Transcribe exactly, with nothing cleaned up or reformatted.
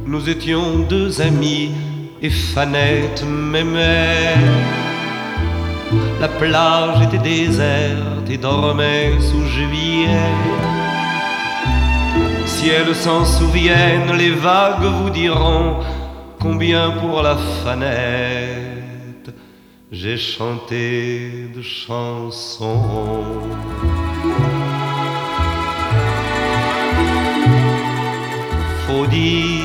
Nous étions deux amis et Fanette m'aimait. La plage était déserte et dormait sous juillet. Si elles s'en souviennent, les vagues vous diront combien pour la Fanette j'ai chanté de chansons. Faut dire